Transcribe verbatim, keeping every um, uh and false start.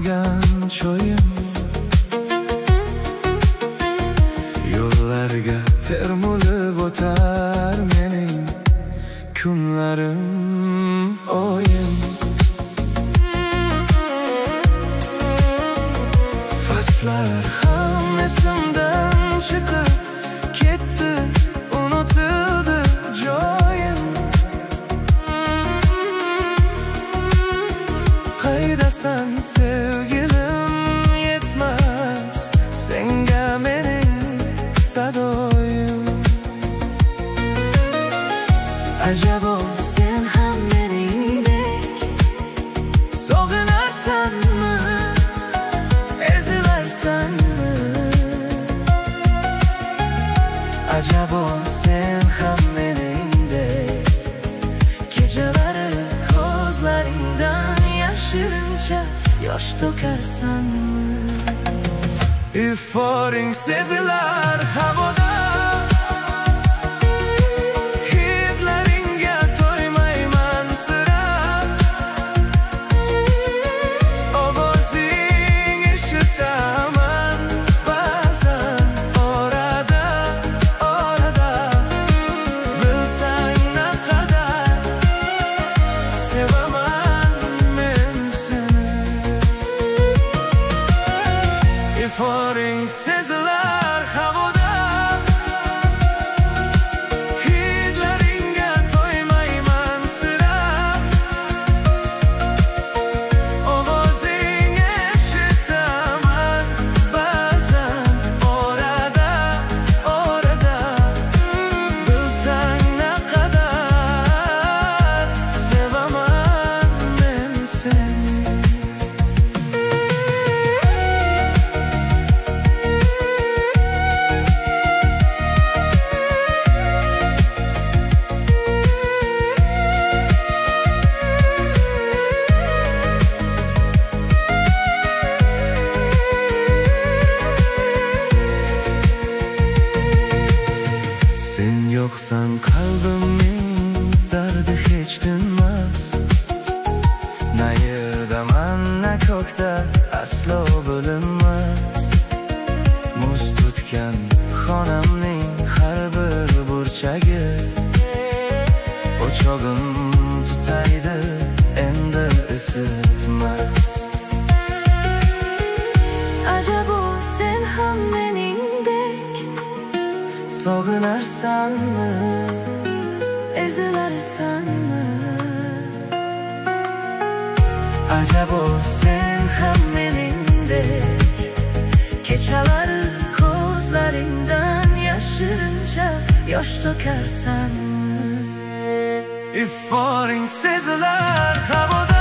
solgan cho'yim yo'llarga termulib o'tar mening kunlarim, oyim. Faslar ham esimdan chiqib ketdi, unutildi joyim. Qaydasan sevgilim, yetmas senga mening sadoyim. Ajabo sen ham meningdek sog'inarsanmi, ezilarsanmi? Ajabo sen ham meningdek kechalari ko'zlaringdan yashirincha yosh to'karsanmi? Iforing sezilar havoda, hidlaringga to'ymayman sira. Ovozing eshitaman ba'zan orada, orada. Bilsang naqadar sevaman men seni. Iforing sezilar havoda, hidlaringga to'ymayman sira. Ovozing eshitaman ba'zan orada, orada. Bilsang naqadar sevaman men seni. Sen yo'qsan qalbimning dardi hech tinmas. Na yerdaman na ko'kda aslo bo'linmas. Muz tutgan xonamning har bir burchagi o'chog'im tutaydi endi isitmas. Ajabo sen ham meningdek Sog'inarsanmi, ezilarsanmi? ajabo sen ham meningdek Kechalari ko'zlaringdan yashirincha yosh to'karsanmi? iforing sezilar havoda.